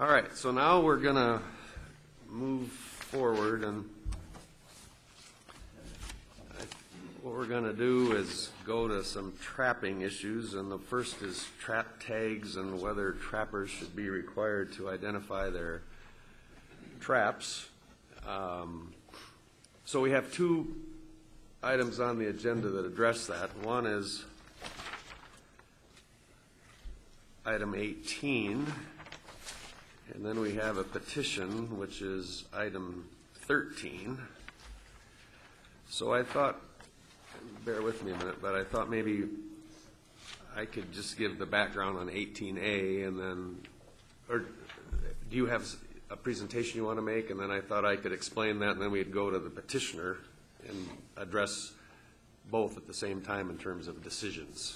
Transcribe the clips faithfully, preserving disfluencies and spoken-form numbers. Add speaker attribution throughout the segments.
Speaker 1: All right, so now we're going to move forward, and I, what we're going to do is go to some trapping issues, and the first is trap tags and whether trappers should be required to identify their traps. Um, so we have two items on the agenda that address that. One is item eighteen. And then we have a petition, which is item thirteen. So I thought, bear with me a minute, but I thought maybe I could just give the background on eighteen A, and then, or do you have a presentation you want to make? And then I thought I could explain that, and then we'd go to the petitioner and address both at the same time in terms of decisions.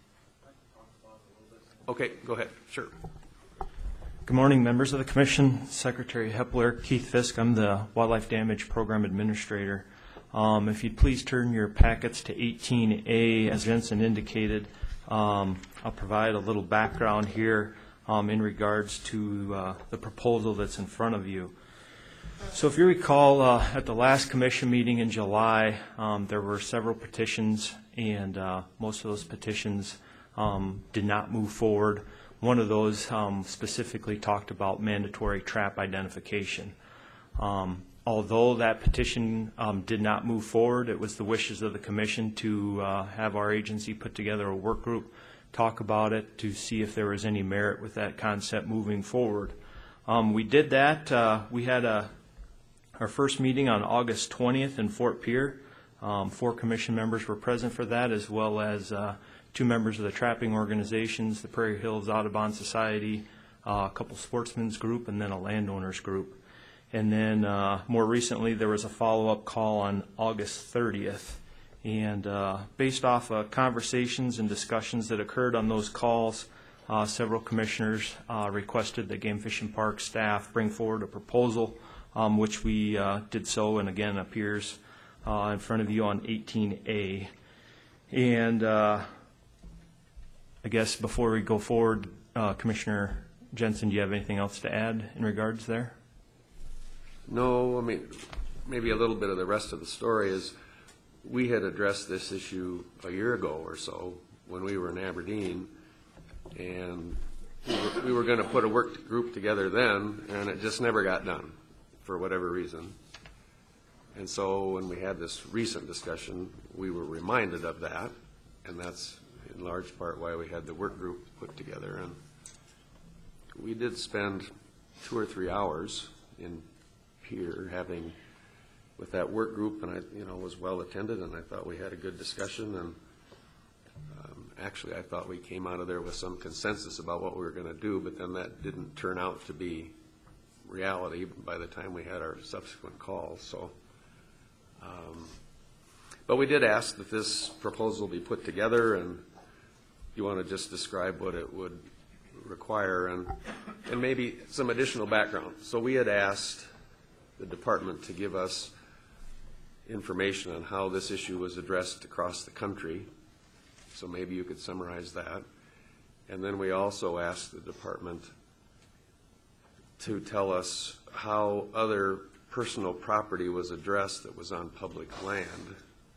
Speaker 1: Okay, go ahead. Sure.
Speaker 2: Good morning, members of the Commission. Secretary Hepler, Keith Fisk. I'm the Wildlife Damage Program Administrator. Um, if you'd please turn your packets to eighteen A, as Vincent indicated, um, I'll provide a little background here um, in regards to uh, the proposal that's in front of you. So if you recall, uh, at the last Commission meeting in July, um, there were several petitions, and uh, most of those petitions um, did not move forward. One of those um, specifically talked about mandatory trap identification. Um, although that petition um, did not move forward, it was the wishes of the Commission to uh, have our agency put together a work group, talk about it, to see if there was any merit with that concept moving forward. Um, we did that. Uh, we had a, our first meeting on August twentieth in Fort Pierre. Um, four Commission members were present for that, as well as uh, two members of the trapping organizations, the Prairie Hills Audubon Society, uh, a couple sportsmen's group, and then a landowners group. And then uh, more recently, there was a follow-up call on August thirtieth. And uh, based off of conversations and discussions that occurred on those calls, uh, several commissioners uh, requested that Game Fish and Park staff bring forward a proposal, um, which we uh, did so, and again appears uh, in front of you on eighteen A. And uh, I guess before we go forward, uh, Commissioner Jensen, do you have anything else to add in regards there?
Speaker 1: No, I mean, maybe a little bit of the rest of the story is we had addressed this issue a year ago or so when we were in Aberdeen, and we were, we were going to put a work group together then, and it just never got done for whatever reason. And so when we had this recent discussion, we were reminded of that, and that's in large part why we had the work group put together. And we did spend two or three hours in Pierre having with that work group, and I, you know, was well attended, and I thought we had a good discussion. And um, actually, I thought we came out of there with some consensus about what we were going to do, but then that didn't turn out to be reality by the time we had our subsequent calls. So, um, but we did ask that this proposal be put together, and you want to just describe what it would require and and maybe some additional background. So we had asked the department to give us information on how this issue was addressed across the country. So maybe you could summarize that. And then we also asked the department to tell us how other personal property was addressed that was on public land.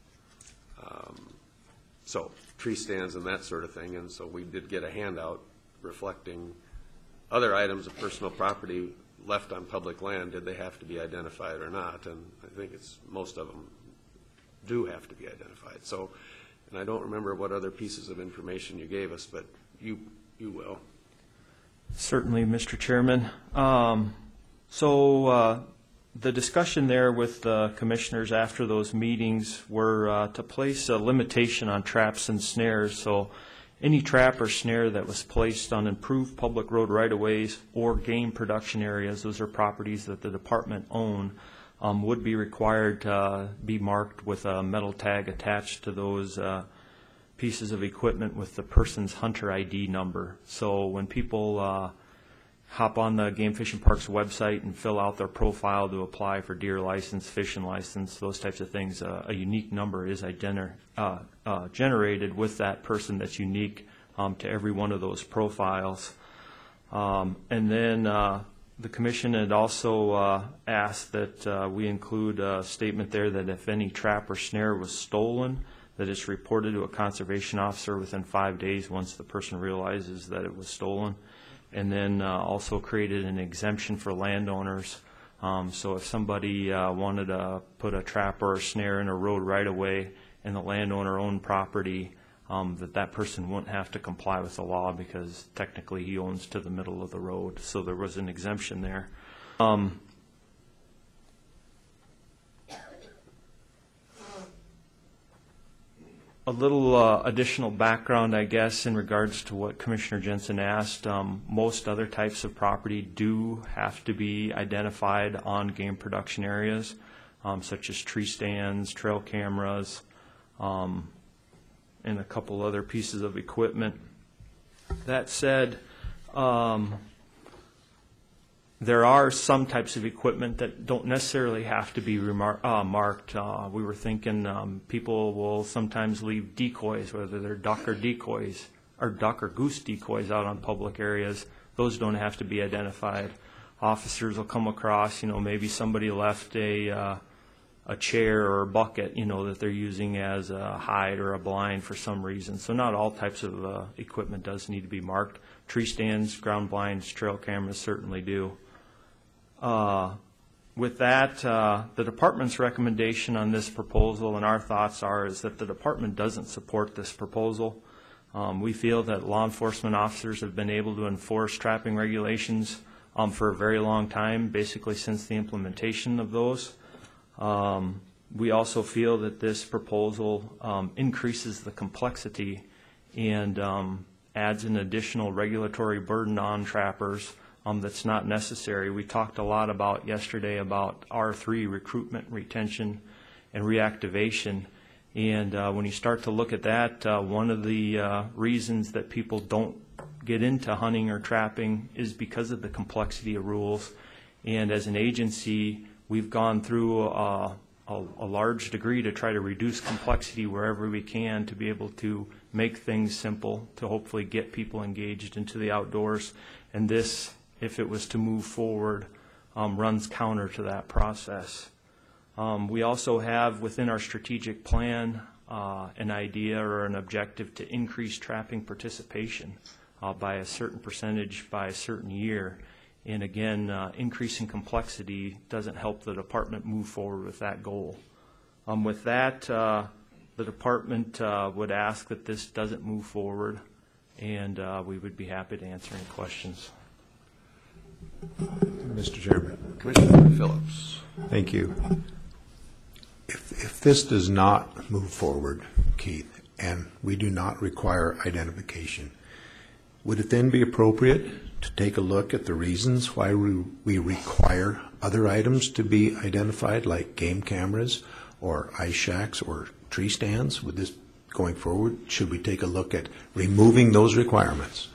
Speaker 1: Um, so tree stands and that sort of thing. And so we did get a handout reflecting other items of personal property left on public land. Did they have to be identified or not? And I think it's most of them do have to be identified. So, and I don't remember what other pieces of information you gave us, but you you will.
Speaker 2: Certainly, Mister Chairman. Um, so uh, the discussion there with the commissioners after those meetings were uh, to place a limitation on traps and snares. So any trap or snare that was placed on improved public road right-of-ways or game production areas, those are properties that the department own, um, would be required to uh, be marked with a metal tag attached to those uh, pieces of equipment with the person's hunter I D number. So when people uh, hop on the Game Fish and Parks website and fill out their profile to apply for deer license, fishing license, those types of things, uh, a unique number is identi- uh, uh, generated with that person that's unique um, to every one of those profiles. Um, and then uh, the commission had also uh, asked that uh, we include a statement there that if any trap or snare was stolen, that it's reported to a conservation officer within five days once the person realizes that it was stolen. And then uh, also created an exemption for landowners. Um, so if somebody uh, wanted to put a trap or a snare in a road right away and the landowner owned property, um, that that person wouldn't have to comply with the law because technically he owns to the middle of the road. So there was an exemption there. Um, A little uh, additional background, I guess, in regards to what Commissioner Jensen asked. Um, most other types of property do have to be identified on game production areas, um, such as tree stands, trail cameras, um, and a couple other pieces of equipment. That said, um, there are some types of equipment that don't necessarily have to be remar uh, marked. Uh, we were thinking um, people will sometimes leave decoys, whether they're duck or decoys, or duck or goose decoys out on public areas. Those don't have to be identified. Officers will come across, you know, maybe somebody left a, uh, a chair or a bucket, you know, that they're using as a hide or a blind for some reason. So not all types of uh, equipment does need to be marked. Tree stands, ground blinds, trail cameras certainly do. Uh, with that, uh, the department's recommendation on this proposal and our thoughts are is that the department doesn't support this proposal. Um, we feel that law enforcement officers have been able to enforce trapping regulations um, for a very long time, basically since the implementation of those. Um, we also feel that this proposal um, increases the complexity and um, adds an additional regulatory burden on trappers Um, that's not necessary. We talked a lot about yesterday about R three, recruitment, retention, and reactivation. And uh, when you start to look at that, uh, one of the uh, reasons that people don't get into hunting or trapping is because of the complexity of rules. And as an agency, we've gone through uh, a, a large degree to try to reduce complexity wherever we can to be able to make things simple, to hopefully get people engaged into the outdoors. And this, if it was to move forward, um, runs counter to that process. Um, we also have within our strategic plan uh, an idea or an objective to increase trapping participation uh, by a certain percentage by a certain year. And again, uh, increasing complexity doesn't help the department move forward with that goal. Um, with that, uh, the department uh, would ask that this doesn't move forward, and uh, we would be happy to answer any questions.
Speaker 3: Mister Chairman.
Speaker 1: Commissioner Phillips.
Speaker 3: Thank you. If, if this does not move forward, Keith, and we do not require identification, would it then be appropriate to take a look at the reasons why we, we require other items to be identified, like game cameras or ice shacks or tree stands? Would this, going forward, should we take a look at removing those requirements?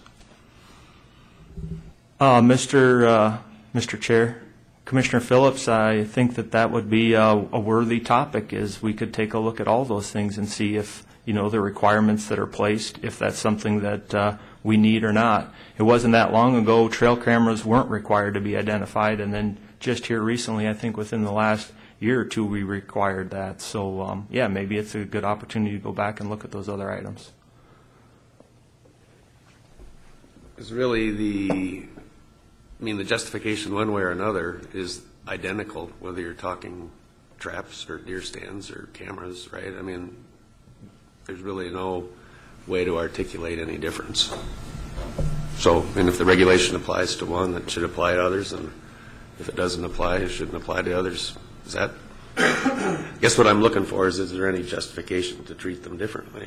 Speaker 2: Uh, Mister Uh, Mister Chair, Commissioner Phillips, I think that that would be a, a worthy topic. Is we could take a look at all those things and see if you know the requirements that are placed, if that's something that uh, we need or not. It wasn't that long ago trail cameras weren't required to be identified, and then just here recently, I think within the last year or two, we required that. So um, yeah, maybe it's a good opportunity to go back and look at those other items.
Speaker 1: Is really the I mean, the justification one way or another is identical, whether you're talking traps or deer stands or cameras, right? I mean, there's really no way to articulate any difference. So, and if the regulation applies to one, that should apply to others, and if it doesn't apply, it shouldn't apply to others. Is that, I guess what I'm looking for is, is there any justification to treat them differently?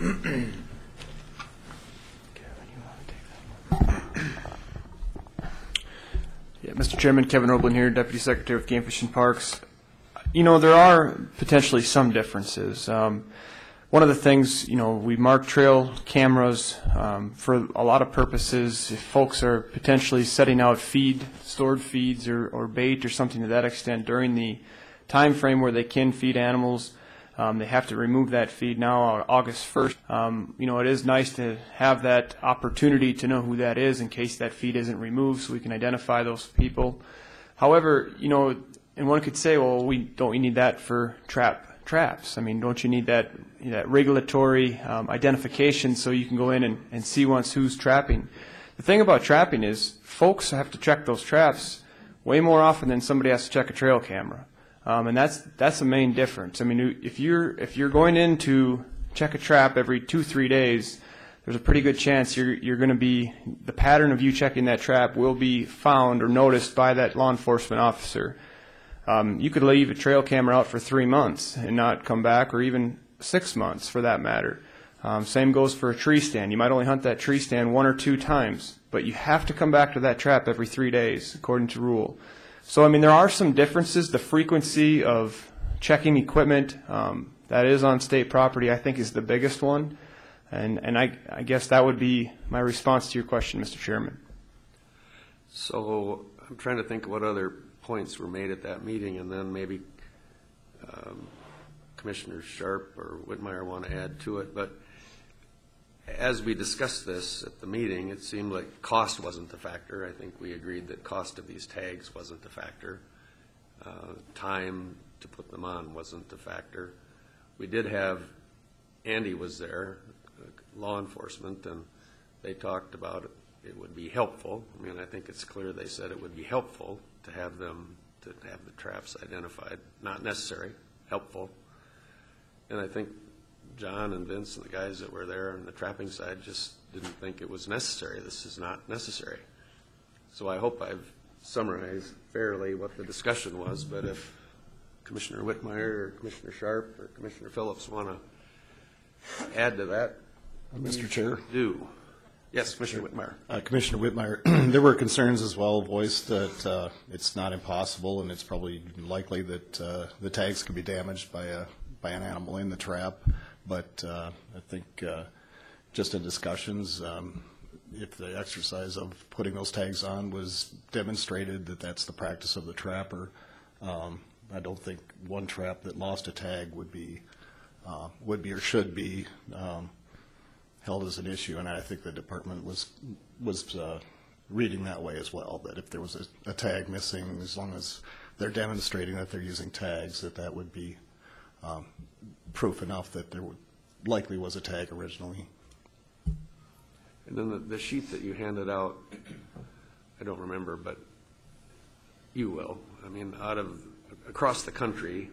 Speaker 4: Yeah, Mister Chairman, Kevin Oberlin here, Deputy Secretary of Game Fish and Parks. You know, there are potentially some differences. Um, one of the things, you know, we mark trail cameras um, for a lot of purposes. If folks are potentially setting out feed, stored feeds or, or bait or something to that extent during the time frame where they can feed animals, Um, they have to remove that feed now on August first. Um, you know, it is nice to have that opportunity to know who that is in case that feed isn't removed, so we can identify those people. However, you know, and one could say, well, we don't we need that for trap traps? I mean, don't you need that that regulatory um, identification so you can go in and, and see once who's trapping? The thing about trapping is folks have to check those traps way more often than somebody has to check a trail camera. Um, and that's that's the main difference. I mean, if you're if you're going in to check a trap every two three days, there's a pretty good chance you're you're going to be the pattern of you checking that trap will be found or noticed by that law enforcement officer. Um, you could leave a trail camera out for three months and not come back, or even six months for that matter. Um, same goes for a tree stand. You might only hunt that tree stand one or two times, but you have to come back to that trap every three days according to rule. So, I mean, there are some differences. The frequency of checking equipment um, that is on state property, I think, is the biggest one. And, and I, I guess that would be my response to your question, Mister Chairman.
Speaker 1: So I'm trying to think of what other points were made at that meeting, and then maybe um, Commissioner Sharp or Whitmire want to add to it. But as we discussed this at the meeting, it seemed like cost wasn't the factor. I think we agreed that cost of these tags wasn't the factor. Uh, time to put them on wasn't the factor. We did have, Andy was there, uh, law enforcement, and they talked about it. It would be helpful. I mean, I think it's clear they said it would be helpful to have them, to have the traps identified. Not necessary, helpful. And I think John and Vince and the guys that were there on the trapping side just didn't think it was necessary. This is not necessary. So I hope I've summarized fairly what the discussion was, but if Commissioner Whitmire or Commissioner Sharp or Commissioner Phillips want to add to that,
Speaker 5: Mister Chair.
Speaker 1: do. Yes, Commissioner Whitmire.
Speaker 5: Uh, Commissioner Whitmire, there were concerns as well voiced that uh, it's not impossible and it's probably likely that uh, the tags could be damaged by a by an animal in the trap. But uh, I think uh, just in discussions, um, if the exercise of putting those tags on was demonstrated that that's the practice of the trapper, um, I don't think one trap that lost a tag would be uh, would be or should be um, held as an issue. And I think the department was was uh, reading that way as well. That if there was a, a tag missing, as long as they're demonstrating that they're using tags, that that would be um, proof enough that there would, likely was a tag originally.
Speaker 1: And then the, the sheet that you handed out, I don't remember, but you will. I mean, out of, across the country,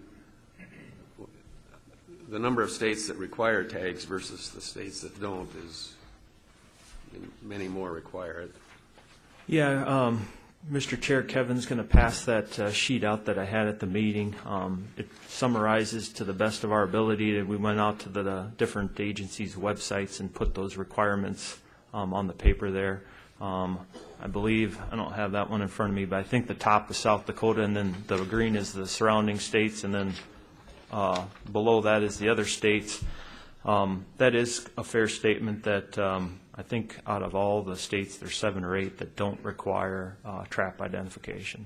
Speaker 1: the number of states that require tags versus the states that don't is, I mean, many more require it.
Speaker 2: Yeah, um, Mister Chair, Kevin's going to pass that uh, sheet out that I had at the meeting. Um, it summarizes to the best of our ability that we went out to the, the different agencies' websites and put those requirements um, on the paper there. Um, I believe, I don't have that one in front of me, but I think the top is South Dakota, and then the green is the surrounding states, and then uh, below that is the other states. Um, that is a fair statement that um, I think out of all the states, there's seven or eight that don't require uh, trap identification.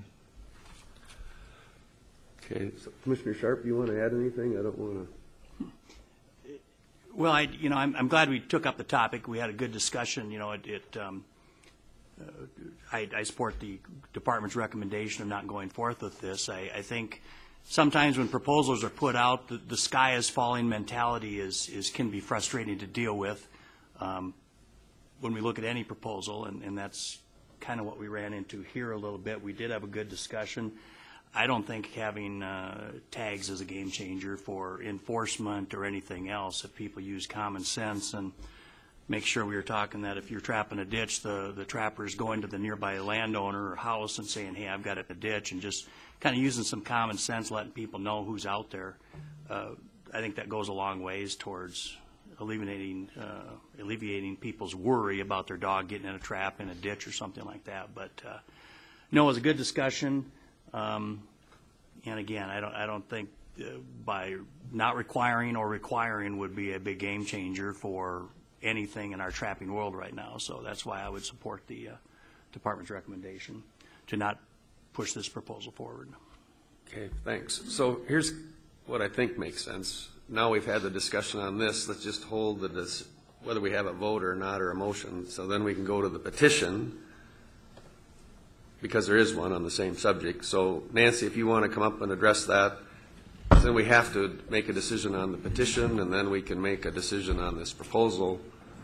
Speaker 1: Okay, so Commissioner Sharp, you want to add anything? I don't want to.
Speaker 6: Well, I, you know, I'm, I'm glad we took up the topic. We had a good discussion. You know, it, it um, uh, I, I support the department's recommendation of not going forth with this. I, I think sometimes when proposals are put out, the, the sky is falling mentality is, is can be frustrating to deal with um, when we look at any proposal, and, and that's kind of what we ran into here a little bit. We did have a good discussion. I don't think having uh, tags is a game changer for enforcement or anything else. If people use common sense and make sure we were talking that if you're trapping a ditch, the, the trapper is going to the nearby landowner or house and saying, hey, I've got a ditch, and just kind of using some common sense, letting people know who's out there. Uh, I think that goes a long ways towards alleviating, uh, alleviating people's worry about their dog getting in a trap in a ditch or something like that. But uh, no, it was a good discussion. Um, and again, I don't, I don't think uh, by not requiring or requiring would be a big game changer for anything in our trapping world right now. So that's why I would support the uh, department's recommendation to not push this proposal forward.
Speaker 1: Okay, thanks. So here's what I think makes sense. now we've had the discussion on this, let's just hold the, dis- whether we have a vote or not, or a motion, so then we can go to the petition, because there is one on the same subject. So Nancy, if you want to come up and address that, then we have to make a decision on the petition, and then we can make a decision on this proposal,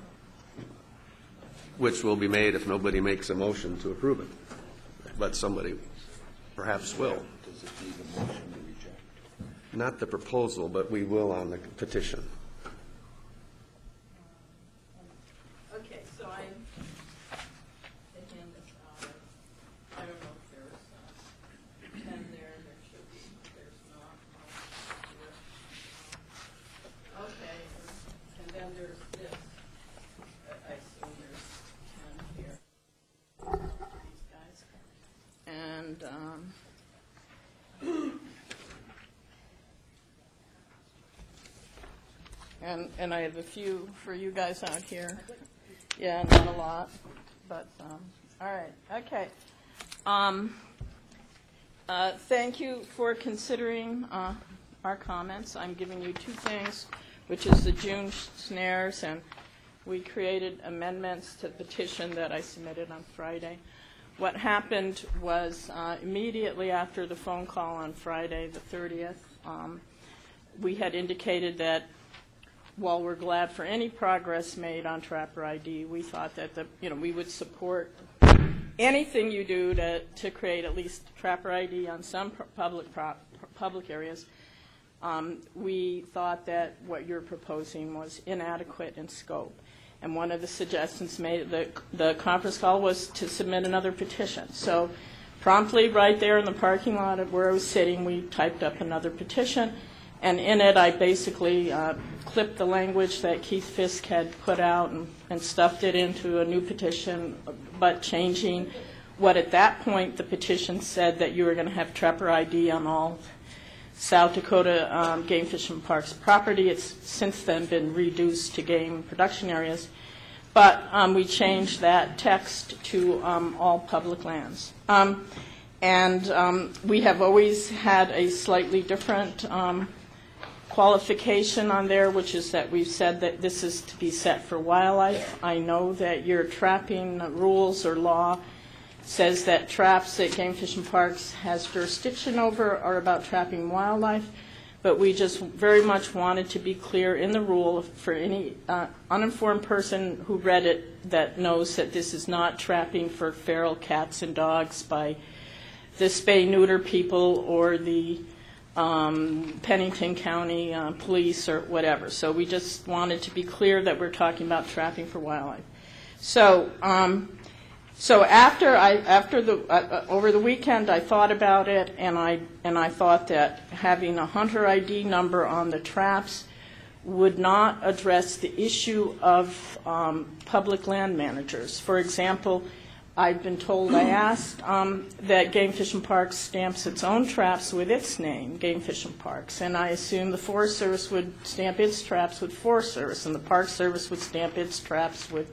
Speaker 1: which will be made if nobody makes a motion to approve it. But somebody perhaps will.
Speaker 3: Does it need a motion to reject?
Speaker 1: Not the proposal, but we will on the petition.
Speaker 7: Okay, so I, they hand this out. I don't know if there's a pen there, there should be, there's not. Okay, and then there's this. I I assume there's ten here. These guys. And, um, And, and I have a few for you guys out here. Yeah, not a lot, but, um, all right, okay. Um, uh, thank you for considering uh, our comments. I'm giving you two things, which is the June snares, and we created amendments to the petition that I submitted on Friday. What happened was uh, immediately after the phone call on Friday, the thirtieth, um, we had indicated that while we're glad for any progress made on Trapper I D, we thought that the, you know, we would support anything you do to, to create at least Trapper I D on some pr- public pro- public areas. Um, we thought that what you're proposing was inadequate in scope. And one of the suggestions made at the, the conference call was to submit another petition. So promptly right there in the parking lot of where I was sitting, we typed up another petition. And in it, I basically uh, clipped the language that Keith Fisk had put out and, and stuffed it into a new petition, but changing what at that point the petition said that you were going to have Trapper I D on all South Dakota um, Game Fish and Parks property. It's since then been reduced to game production areas. But um, we changed that text to um, all public lands. Um, and um, we have always had a slightly different um, qualification on there, which is that we've said that this is to be set for wildlife. I know that your trapping rules or law says that traps that Game Fish and Parks has jurisdiction over are about trapping wildlife, but we just very much wanted to be clear in the rule for any uh, uninformed person who read it that knows that this is not trapping for feral cats and dogs by the spay-neuter people or the Um, Pennington County uh, Police or whatever. So we just wanted to be clear that we're talking about trapping for wildlife. So, um, so after I after the uh, over the weekend I thought about it, and I and I thought that having a hunter I D number on the traps would not address the issue of um, public land managers. For example, I've been told, I asked, um, that Game Fish and Parks stamps its own traps with its name, Game Fish and Parks, and I assume the Forest Service would stamp its traps with Forest Service, and the Park Service would stamp its traps with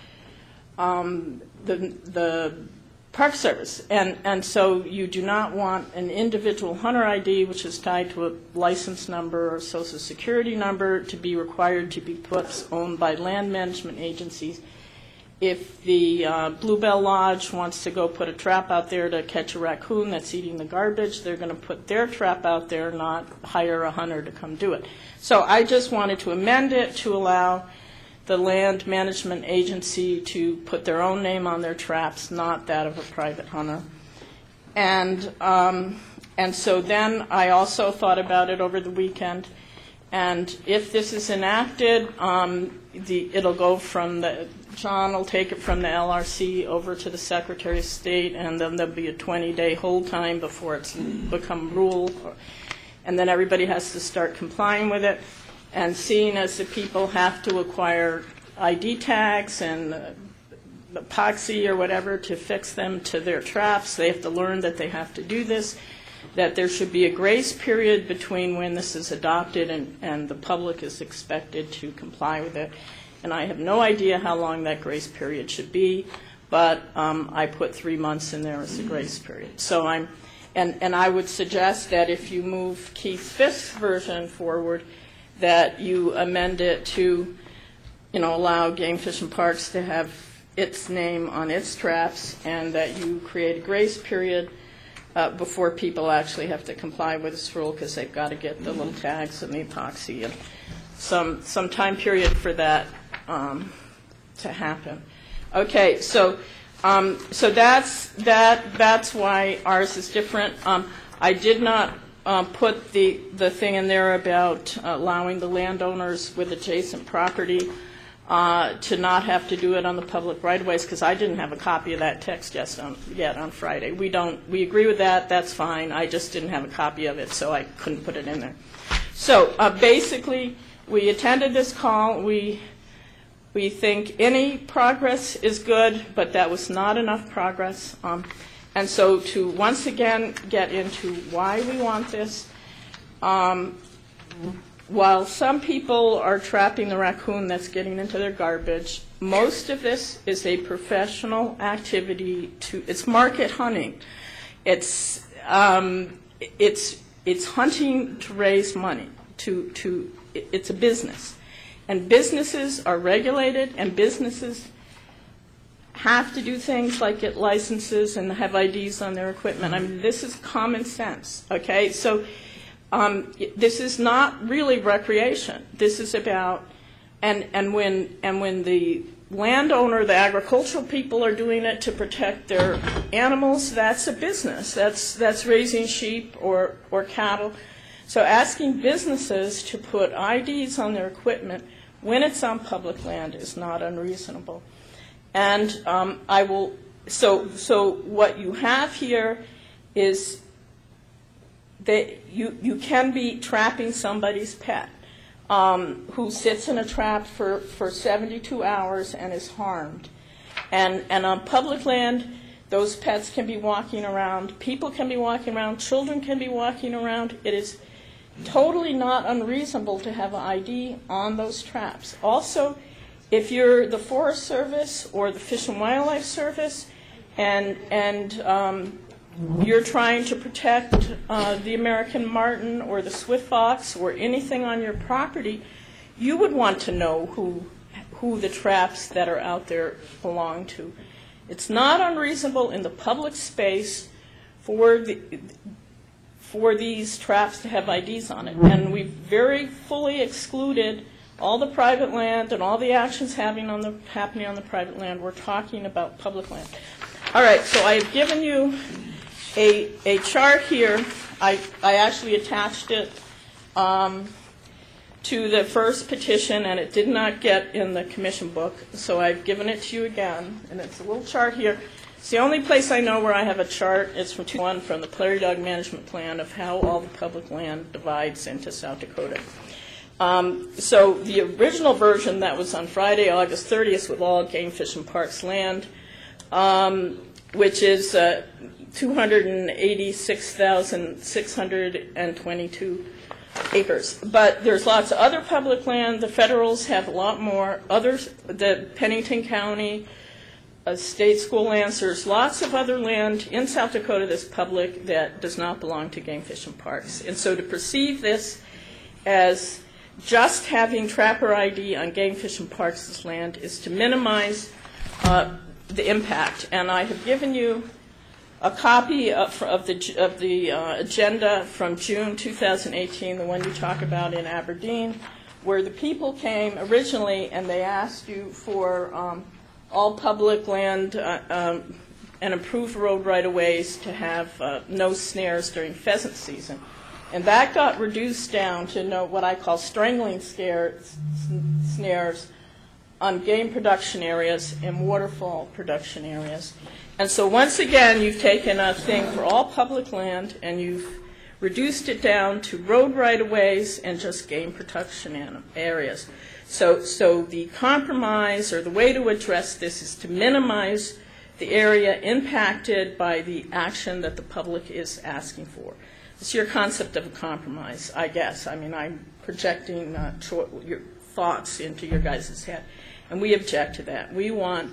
Speaker 7: um, the the Park Service. And, and so you do not want an individual hunter I D, which is tied to a license number or social security number, to be required to be put owned by land management agencies. If the uh, Bluebell Lodge wants to go put a trap out there to catch a raccoon that's eating the garbage, they're going to put their trap out there, not hire a hunter to come do it. So I just wanted to amend it to allow the land management agency to put their own name on their traps, not that of a private hunter. And um, and so then I also thought about it over the weekend. And if this is enacted, um, the, it'll go from the, John will take it from the L R C over to the Secretary of State, and then there'll be a twenty-day hold time before it's become rule. And then everybody has to start complying with it. And seeing as the people have to acquire I D tags and uh, epoxy or whatever to fix them to their traps, they have to learn that they have to do this, that there should be a grace period between when this is adopted and, and the public is expected to comply with it. And I have no idea how long that grace period should be, but um, I put three months in there as a grace period. So I'm, and, and I would suggest that if you move Keith Fisk's version forward, that you amend it to, you know, allow Game Fish and Parks to have its name on its traps, and that you create a grace period uh, before people actually have to comply with this rule, because they've got to get the little tags and the epoxy, and some some time period for that um, to happen. Okay, so um, so that's that that's why ours is different. Um, I did not uh, put the the thing in there about allowing the landowners with adjacent property Uh, to not have to do it on the public right-of-ways, because I didn't have a copy of that text yet on, yet on Friday. We don't, we agree with that, that's fine. I just didn't have a copy of it, so I couldn't put it in there. So uh, basically, we attended this call. We, we think any progress is good, but that was not enough progress. Um, and so to once again get into why we want this, um, while some people are trapping the raccoon that's getting into their garbage, most of this is a professional activity. To it's market hunting. It's um, it's it's hunting to raise money. To to it's a business, and businesses are regulated, and businesses have to do things like get licenses and have I Ds on their equipment. I mean, this is common sense. Okay, so. Um, this is not really recreation. This is about, and and when and when the landowner, the agricultural people are doing it to protect their animals, that's a business. That's that's raising sheep or or cattle. So asking businesses to put I Ds on their equipment when it's on public land is not unreasonable. And um, I will. So so what you have here is. That you, you can be trapping somebody's pet um, who sits in a trap for, for seventy-two hours and is harmed. And, and on public land, those pets can be walking around, people can be walking around, children can be walking around. It is totally not unreasonable to have an I D on those traps. Also, if you're the Forest Service or the Fish and Wildlife Service and, and um, you're trying to protect uh, the American marten or the swift fox or anything on your property, you would want to know who who the traps that are out there belong to. It's not unreasonable in the public space for the for these traps to have I Ds on it, and we've very fully excluded all the private land and all the actions having on the happening on the private land. We're talking about public land. All right, so I have given you A, a chart here. I, I actually attached it um, to the first petition, and it did not get in the commission book, so I've given it to you again, and it's a little chart here. It's the only place I know where I have a chart. It's from two thousand one from the Prairie Dog Management Plan of how all the public land divides into South Dakota. Um, so the original version that was on Friday, August thirtieth, with all Game Fish and Parks land, um, which is uh, two hundred eighty-six thousand six hundred twenty-two acres. But there's lots of other public land. The federals have a lot more. Others, the Pennington County, uh, state school lands, there's lots of other land in South Dakota that's public that does not belong to Game Fish and Parks. And so to perceive this as just having trapper I D on Game Fish and Parks' land is to minimize uh, the impact. And I have given you a copy of, of the, of the uh, agenda from June two thousand eighteen, the one you talk about in Aberdeen, where the people came originally and they asked you for um, all public land uh, um, and improved road right-of-ways to have uh, no snares during pheasant season. And that got reduced down to no, what I call strangling scares, snares on game production areas and waterfall production areas. And so once again, you've taken a thing for all public land and you've reduced it down to road right-of-ways and just game production areas. So, so the compromise or the way to address this is to minimize the area impacted by the action that the public is asking for. It's your concept of a compromise, I guess. I mean, I'm projecting uh, cho- your thoughts into your guys' head. And we object to that. We want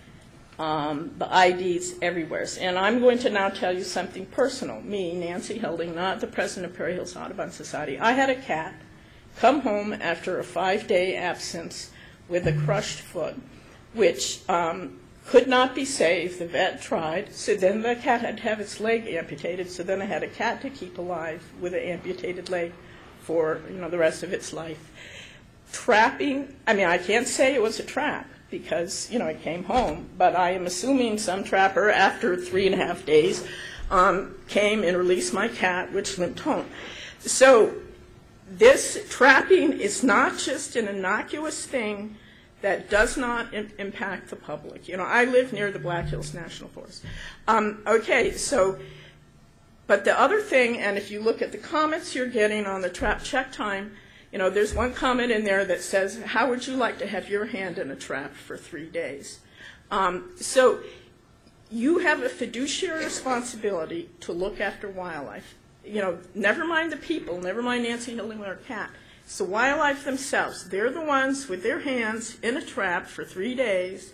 Speaker 7: um, the I Ds everywhere. And I'm going to now tell you something personal. Me, Nancy Hilding, not the president of Prairie Hills Audubon Society. I had a cat come home after a five-day absence with a crushed foot, which um, could not be saved. The vet tried, so then the cat had to have its leg amputated, so then I had a cat to keep alive with an amputated leg for, you know, the rest of its life. Trapping, I mean, I can't say it was a trap because, you know, it came home, but I am assuming some trapper, after three and a half days, um, came and released my cat, which limped home. So this trapping is not just an innocuous thing that does not im- impact the public. You know, I live near the Black Hills National Forest. Um, okay, so, but the other thing, and if you look at the comments you're getting on the trap check time, you know, there's one comment in there that says, how would you like to have your hand in a trap for three days? Um, so you have a fiduciary responsibility to look after wildlife. You know, never mind the people, never mind Nancy Hilling or cat. It's the wildlife themselves. They're the ones with their hands in a trap for three days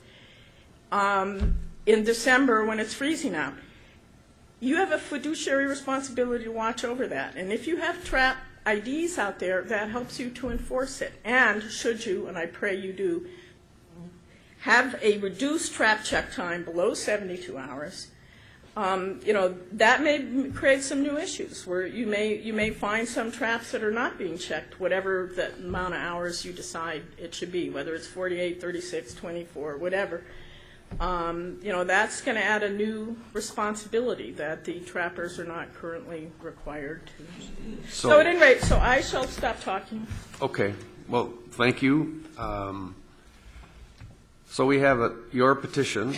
Speaker 7: um, in December when it's freezing out. You have a fiduciary responsibility to watch over that. And if you have trap I Ds out there, that helps you to enforce it. And should you, and I pray you do, have a reduced trap check time below seventy-two hours, um, you know, that may create some new issues where you may you may find some traps that are not being checked, whatever the amount of hours you decide it should be, whether it's forty-eight, thirty-six, twenty-four, whatever. Um, you know, that's going to add a new responsibility that the trappers are not currently required to. So, so at any rate, so I shall stop talking.
Speaker 1: Okay. Well, thank you. Um, so we have a, your petition.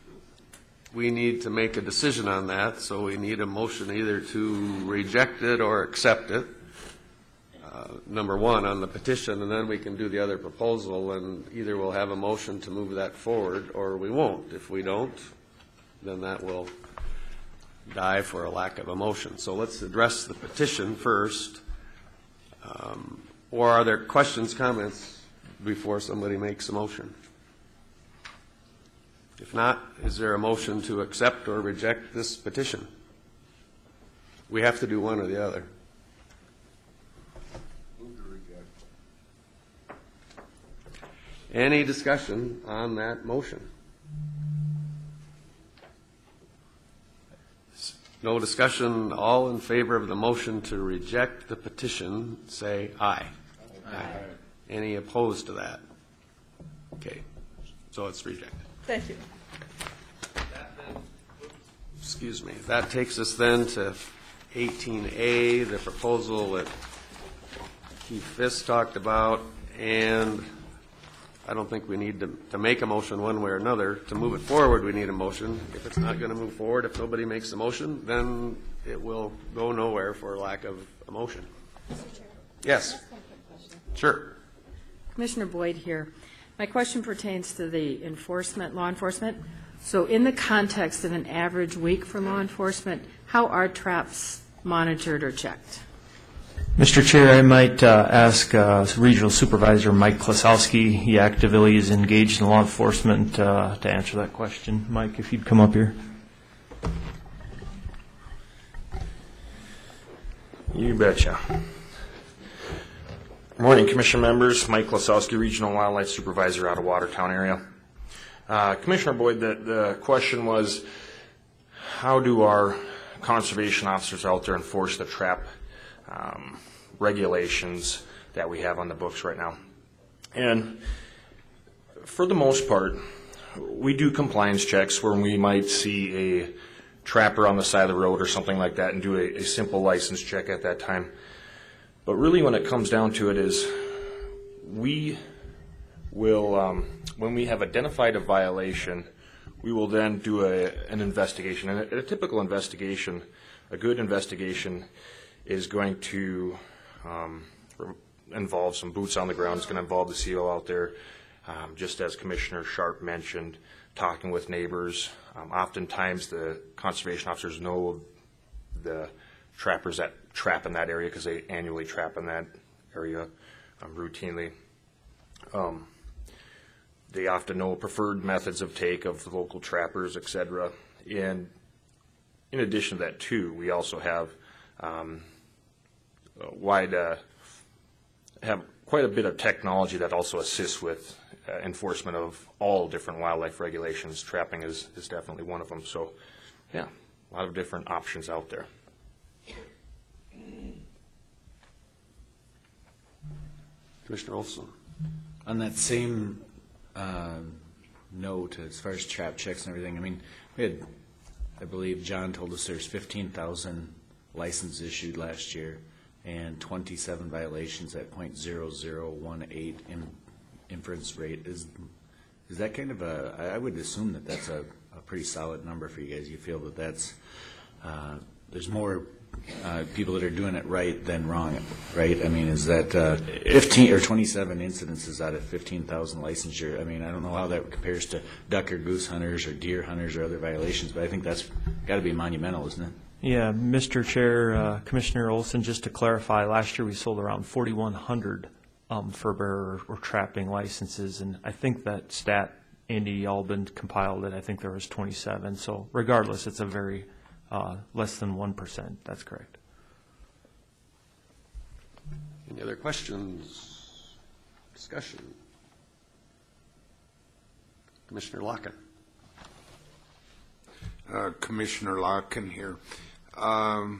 Speaker 1: We need to make a decision on that, so we need a motion either to reject it or accept it. Uh, number one, on the petition, and then we can do the other proposal, and either we'll have a motion to move that forward or we won't. If we don't, then that will die for a lack of a motion. So let's address the petition first. Um, or are there questions, comments before somebody makes a motion? If not, is there a motion to accept or reject this petition? We have to do one or the other. Any discussion on that motion? No discussion. All in favor of the motion to reject the petition, say aye. Aye. Aye. Any opposed to that? Okay. So it's rejected.
Speaker 7: Thank you.
Speaker 1: Excuse me. That takes us then to eighteen A, the proposal that Keith Fisk talked about, and I don't think we need to, to make a motion one way or another. To move it forward, we need a motion. If it's not going to move forward, if nobody makes a motion, then it will go nowhere for lack of a motion.
Speaker 8: Mister Chair.
Speaker 1: Yes. Sure.
Speaker 8: Commissioner Boyd here. My question pertains to the enforcement, law enforcement. So in the context of an average week for law enforcement, how are traps monitored or checked?
Speaker 2: Mister Chair, I might uh, ask uh, Regional Supervisor Mike Klasowski. He actively is engaged in law enforcement uh, to answer that question. Mike, if you'd come up here.
Speaker 9: You betcha. Good morning, Commission members. Mike Klasowski, Regional Wildlife Supervisor out of Watertown area. Uh, Commissioner Boyd, the, the question was, how do our conservation officers out there enforce the trap um, regulations that we have on the books right now? And for the most part, we do compliance checks where we might see a trapper on the side of the road or something like that and do a, a simple license check at that time. But really when it comes down to it is we will, um, when we have identified a violation, we will then do a, an investigation. And a, a typical investigation, a good investigation, is going to um, involve some boots on the ground. It's going to involve the C O out there, um, just as Commissioner Sharp mentioned, talking with neighbors. Um, oftentimes the conservation officers know the trappers that trap in that area because they annually trap in that area um, routinely. Um, they often know preferred methods of take of the local trappers, et cetera. And in addition to that, too, we also have um, a wide uh, have quite a bit of technology that also assists with uh, enforcement of all different wildlife regulations. Trapping is, is definitely one of them. So, yeah, a lot of different options out there.
Speaker 1: Commissioner Olson.
Speaker 10: On that same uh, note, as far as trap checks and everything, I mean, we had, I believe John told us there's fifteen thousand licenses issued last year and twenty-seven violations at point zero zero one eight in inference rate. Is is that kind of a, I I would assume that that's a, a pretty solid number for you guys. You feel that that's, uh, there's more uh, people that are doing it right than wrong, right? I mean, is that uh, fifteen or twenty-seven incidences out of fifteen thousand licensure? I mean, I don't know how that compares to duck or goose hunters or deer hunters or other violations, but I think that's got to be monumental, isn't it?
Speaker 2: Yeah, Mister Chair, uh, Commissioner Olson, just to clarify, last year we sold around forty-one hundred um, fur bearer or trapping licenses, and I think that stat, Andy Albin compiled it, I think there was twenty-seven. So regardless, it's a very uh, less than one percent. That's correct.
Speaker 1: Any other questions, discussion? Commissioner Locken.
Speaker 11: Uh, Commissioner Locken here. Um,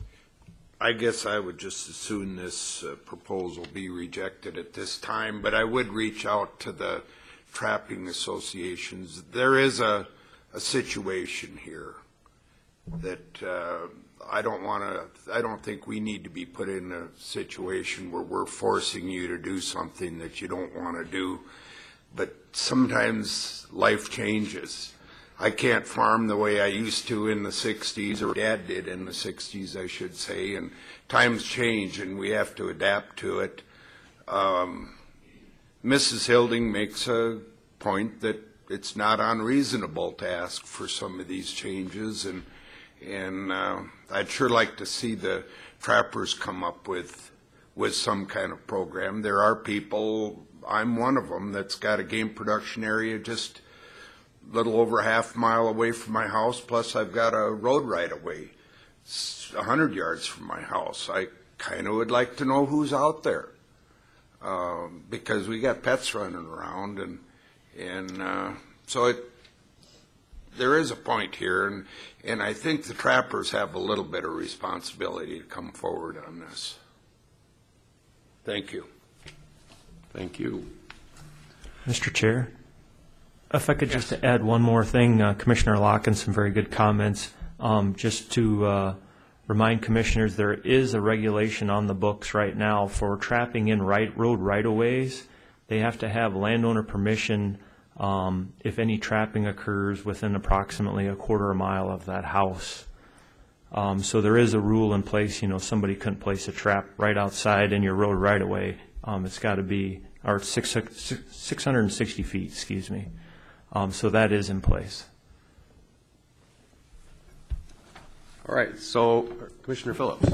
Speaker 11: I guess I would just as soon this uh, proposal be rejected at this time, but I would reach out to the trapping associations. There is a, a situation here that uh, I don't want to, I don't think we need to be put in a situation where we're forcing you to do something that you don't want to do. But sometimes life changes. I can't farm the way I used to in the sixties, or Dad did in the sixties, I should say, and times change and we have to adapt to it. Um, Missus Hilding makes a point that it's not unreasonable to ask for some of these changes, and and uh, I'd sure like to see the trappers come up with with some kind of program. There are people, I'm one of them, that's got a game production area just a little over a half mile away from my house, plus I've got a road right away, a hundred yards from my house. I kind of would like to know who's out there, um, because we got pets running around, and and uh, so it, there is a point here, and, and I think the trappers have a little bit of responsibility to come forward on this. Thank you.
Speaker 1: Thank you.
Speaker 2: Mister Chair, if I could just add one more thing, uh, Commissioner Locken, some very good comments. Um, just to uh, remind commissioners, there is a regulation on the books right now for trapping in right road right-of-ways. They have to have landowner permission um, if any trapping occurs within approximately a quarter of a mile of that house. Um, so there is a rule in place. You know, somebody couldn't place a trap right outside in your road right-of-way. Um, it's got to be, or six, six, six hundred sixty feet, excuse me. Um, so that is in place.
Speaker 1: All right, so Commissioner Phillips.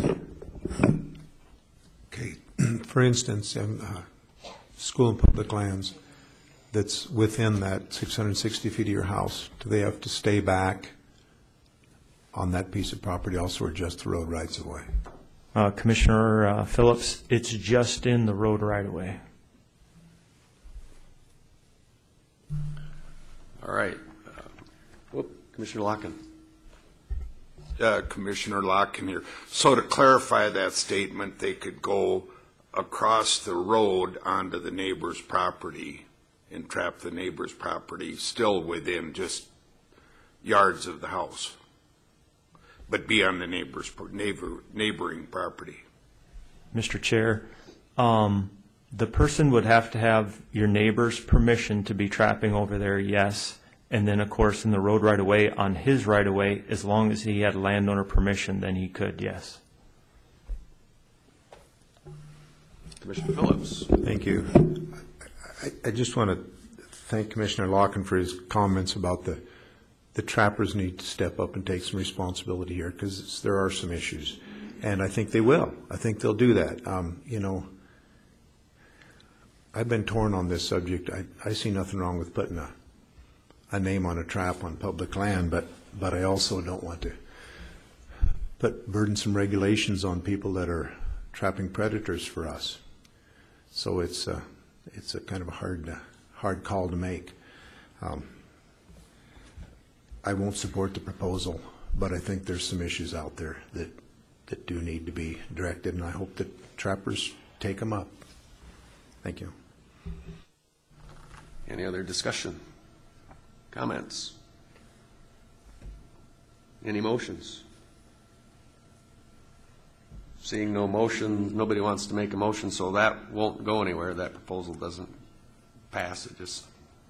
Speaker 3: Okay, for instance, in uh, school and public lands that's within that six hundred sixty feet of your house, do they have to stay back on that piece of property also, or just the road rights of way?
Speaker 2: Uh, Commissioner uh, Phillips, it's just in the road right of way.
Speaker 1: All right. Uh, whoop, Commissioner Locken.
Speaker 11: Uh, Commissioner Locken here. So to clarify that statement, they could go across the road onto the neighbor's property and trap the neighbor's property still within just yards of the house, but be on the neighbor's neighbor, neighboring property.
Speaker 2: Mister Chair, um, the person would have to have your neighbor's permission to be trapping over there, yes. And then, of course, in the road right away, on his right of way, as long as he had landowner permission, then he could, yes.
Speaker 1: Commissioner Phillips.
Speaker 3: Thank you. I, I just want to thank Commissioner Locken for his comments about the the trappers need to step up and take some responsibility here, because there are some issues, and I think they will. I think they'll do that. Um, you know, I've been torn on this subject. I, I see nothing wrong with putting a a name on a trap on public land, but but I also don't want to put burdensome regulations on people that are trapping predators for us. So it's a, it's a kind of a hard, uh, hard call to make. Um, I won't support the proposal, but I think there's some issues out there that, that do need to be directed, and I hope that trappers take them up. Thank you.
Speaker 1: Any other discussion? Comments? Any motions? Seeing no motion, nobody wants to make a motion, so that won't go anywhere. That proposal doesn't pass. It just